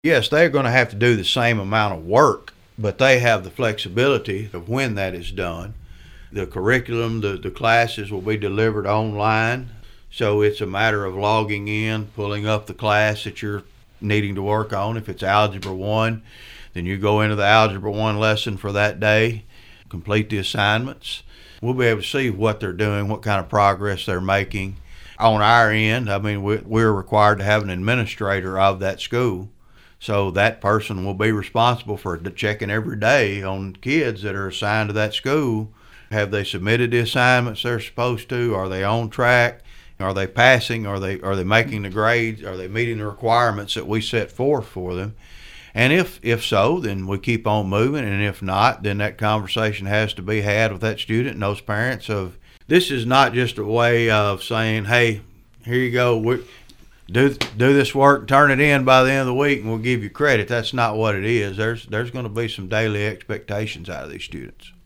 Yes, they're going to have to do the same amount of work, but they have the flexibility of when that is done. The curriculum, the classes will be delivered online, so it's a matter of logging in, pulling up the class that you're needing to work on. If it's Algebra 1, then you go into the Algebra 1 lesson for that day, complete the assignments. We'll be able to see what they're doing, what kind of progress they're making. On our end, I mean, we're required to have an administrator of that school. So that person will be responsible for checking every day on kids that are assigned to that school. Have they submitted the assignments they're supposed to? Are they on track? Are they passing? Are they making the grades? Are they meeting the requirements that we set forth for them? And if so, then we keep on moving. And if not, then that conversation has to be had with that student and those parents of, this is not just a way of saying, hey, here you go, do this work, turn it in by the end of the week, and we'll give you credit. That's not what it is. There's going to be some daily expectations out of these students.